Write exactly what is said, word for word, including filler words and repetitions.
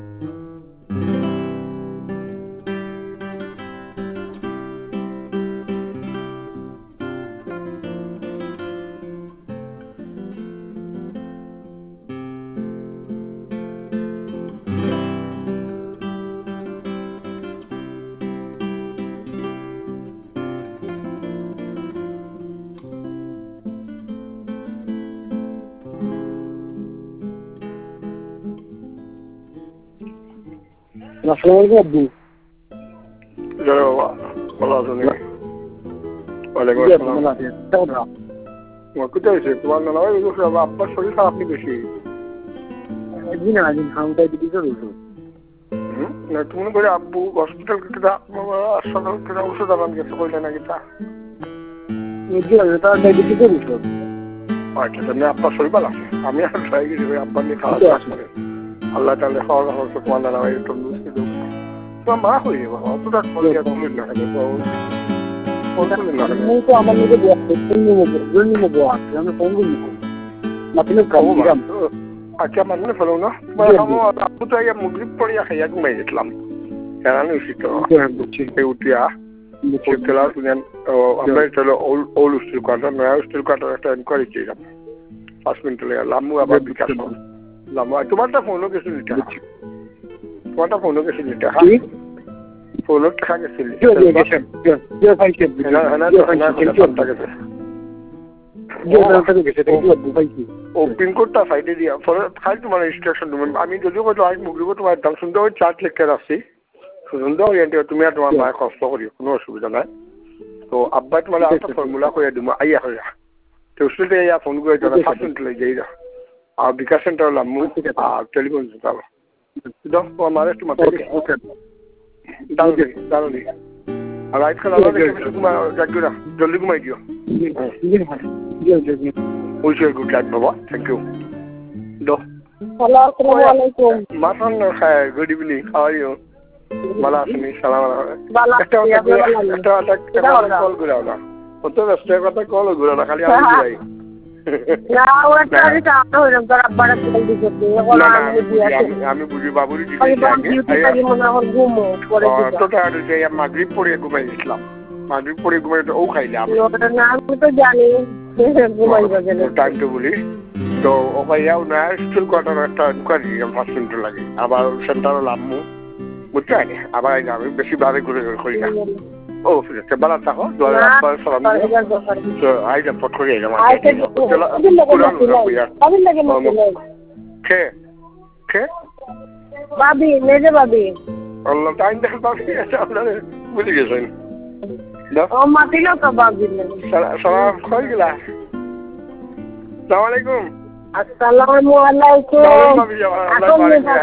আসসালামু আলাইকুম আব্বু। জয় বাবা, ভালো আছো নাকি? ওয়ালাইকুম আসসালাম। কোথায় আছে তোমার নানা ভাই? আপনার শরীর খারাপ নি বেশি? একদিন আদিন হামটাই দিদি করছো না তুমি করে আব্বু হসপিটাল কেটে হাসপাতাল কেটে ওষুধ আনান গেছে কইলে নাকি তা তার ডায়াবেটিস করছো? আচ্ছা তাহলে আপনার শরীর ভালো আছে? আমি আর ট্রাই গেছি ভাই আব্বার নিয়ে খাওয়া দাওয়া করে আল্লাহ তাহলে খাওয়া দাওয়া করছে তোমার নানা ভাই একটু বুঝতে দেবো তোমার মা হয়ে যাবো অতটা করে তুলেন না কেন তো আমার নিজে নিবো আছে আমি ফোন করি আচ্ছা মানে ফেলো না আপু তো মুগরিব পড়িয়া খাইয়া ঘুমাই গেছিলাম কেন উঠিয়া আমরা ওল্ড স্টিল কোয়ার্টার নয়া স্টিল কোয়ার্টার একটা এনকোয়ারি চেয়েছিলাম পাঁচ মিনিট লেগে লামু আবার বিকাশ লামু তোমারটা ফোনও গেছিল এটা তোমারটা ফোনও গেছিল এটা হ্যাঁ ফোনও টাকা গেছিল ও পিনকোডটা সাইডে দিয়া খালি তোমার রেজিস্ট্রেশন আমি যদিও কইতো আজ মুগরিব তোমার দাম শুনতে ওই চার্ট লেখতে আসছি সুন্দর তুমি আর তোমার মায়ের কষ্ট করি কোনো অসুবিধা নাই তো আব্বাই তোমার একটা ফর্মুলা করে দিব আইয়া হইয়া তো উসলে ইয়া ফোন করে যারা ফার্স্ট মিনিট লই যাইরা আর বিকাশ সেন্টার হলাম আর টেলিফোন সেন্টার দাও তোমার মারে তোমার ওকে দাঁড়ো দাঁড়ো আর রাইট খেলা তোমার জাগুরা জলদি ঘুমাই দিও Wish you a good night, Baba. Thank you. Do. Hello, assalamu alaikum. Masan, good evening. How are you? Bala asni, salam alaikum. Bala asni, bala asni. Ekta ekta call gura na. Oto rasta kotha call gura na khali ami dirai. Na ওটা আমি চাপতে হইলাম তোর আব্বার call দিতে OLA আমি দিয়েছি আমি বুঝি বাবুরি দিতে আগে আমি মনে হয় ঘুমো পরে দিতে তো তার যে মাগরিব পড়ে ঘুমাই গেছিলাম মাগরিব পড়ে ঘুমাই তো ও খাইলাম আমি তো জানি ঘুমাই গেছে টাইম তো বলি তো ও ভাইয়াও না স্কুল কোয়ার্টার একটা ইনকোয়ারি ফার্স্ট মিনিট লাগে আবার সেন্টারে লামু বুঝতে আগে আবার আমি বেশি বারে ঘুরে করি না ও ফিরে বালা থাকো দোয়া আব্বার সালাম তো আই যা পট করে গেলাম আমি লাগে না কে কে ভাবি মেজে ভাবি আল্লাহ টাইম দেখে পাবি আপনারা বুঝে গেছেন ও মাতিলো তো ভাবি সালাম কই গেলা আসসালামু আলাইকুম আসসালামু আলাইকুম